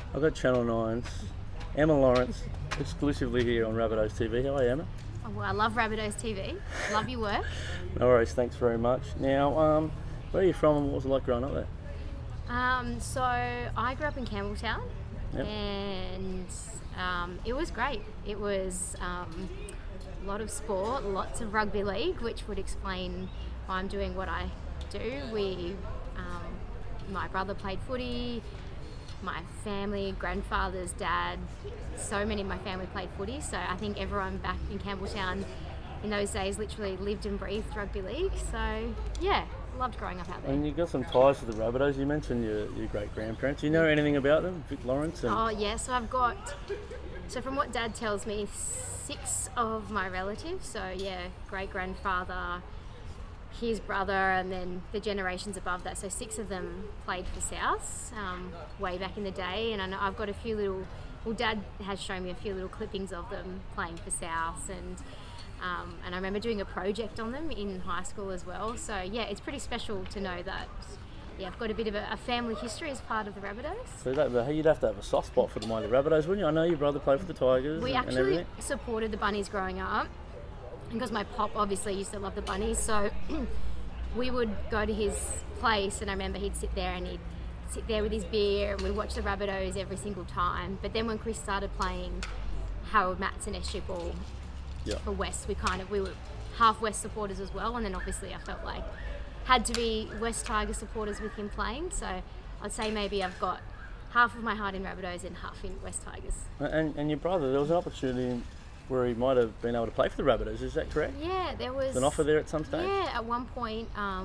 I've got Channel 9's Emma Lawrence exclusively here on Rabbitohs TV. How are you, Emma? Oh, well, I love Rabbitohs TV. Love your work. No worries, thanks very much. Now, where are you from and what was it like growing up there? So I grew up in Campbelltown, Yep. and it was great. It was a lot of sport, lots of rugby league, which would explain why I'm doing what I do. My brother played footy. My family, grandfather's dad, so many of my family played footy. So I think everyone back in Campbelltown in those days literally lived and breathed rugby league. So yeah, loved growing up out there. And you've got some ties to the Rabbitohs. You mentioned your great-grandparents. Do you know anything about them, Vic Lawrence? Oh yeah, so from what Dad tells me, 6 of my relatives. So yeah, great-grandfather, his brother, and then the generations above that. So 6 of them played for Souths way back in the day. And I know I've got a few little, Dad has shown me a few little clippings of them playing for Souths, and I remember doing a project on them in high school as well. So yeah, it's pretty special to know that. Yeah, I've got a bit of a family history as part of the Rabbitohs. So you'd have to have a soft spot for the mighty Rabbitohs, wouldn't you? I know your brother played for the Tigers We and actually everything. supported the Bunnies growing up, because my pop obviously used to love the Bunnies, so we would go to his place, and I remember he'd sit there with his beer, and we'd watch the Rabbitohs every single time. But then when Chris started playing Harold Matts and SG Ball for West, we were half West supporters as well, and then obviously I felt like had to be West Tigers supporters with him playing. So I'd say maybe I've got half of my heart in Rabbitohs and half in West Tigers. And your brother, there was an opportunity where he might have been able to play for the Rabbitohs, is that correct? Yeah, there was an offer there at some stage? Yeah, at one point,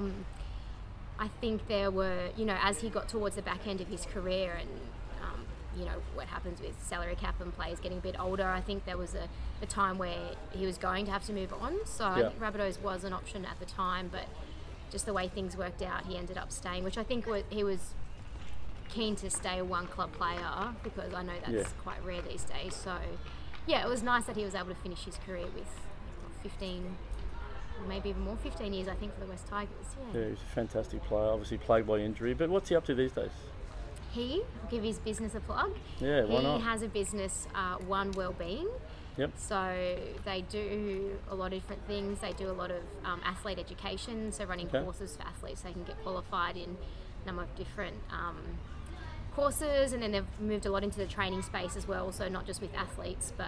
I think there were, as he got towards the back end of his career, and what happens with salary cap and players getting a bit older, I think there was a time where he was going to have to move on. So I think Rabbitohs was an option at the time, but just the way things worked out, he ended up staying, which I think he was keen to stay a one-club player, because I know that's quite rare these days. So yeah, it was nice that he was able to finish his career with 15, or maybe even more, 15 years, I think, for the West Tigers. Yeah, he's a fantastic player, obviously plagued by injury, but what's he up to these days? I'll give his business a plug. Yeah, why not? He has a business, One Wellbeing. Yep. So they do a lot of different things. They do a lot of athlete education, so running courses for athletes so they can get qualified in a number of different courses, and then they've moved a lot into the training space as well, so not just with athletes, but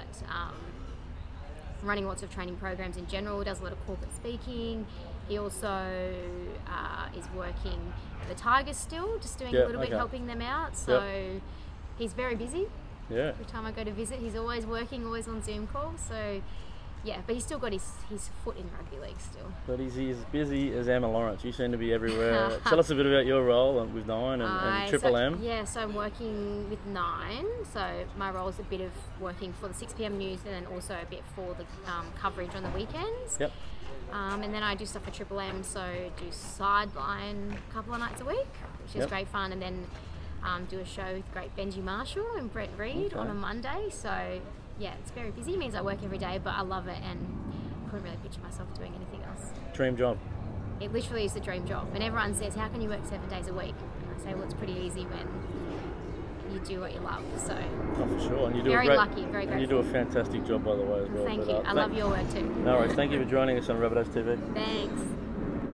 running lots of training programs in general. Does a lot of corporate speaking. He also is working at the Tigers still, just doing a little bit, helping them out. So he's very busy. Yeah. Every time I go to visit, he's always working, always on Zoom calls. So yeah, but he's still got his foot in rugby league still. But he's as busy as Emma Lawrence. You seem to be everywhere. Tell us a bit about your role with Nine and Triple M. Yeah, so I'm working with Nine. So my role is a bit of working for the 6 p.m. news, and then also a bit for the coverage on the weekends. Yep. And then I do stuff for Triple M, so do sideline a couple of nights a week, which is great fun, and then do a show with great Benji Marshall and Brett Reed on a Monday. So yeah, it's very busy. It means I work every day, but I love it, and couldn't really picture myself doing anything else. Dream job. It literally is the dream job. And everyone says, how can you work 7 days a week? And I say, well, it's pretty easy when you do what you love. So oh, for sure. And you do very lucky, very grateful. And you do a fantastic job, by the way, as well. Thank you. I love your work too. No worries. Thank you for joining us on Rabbitohs TV. Thanks.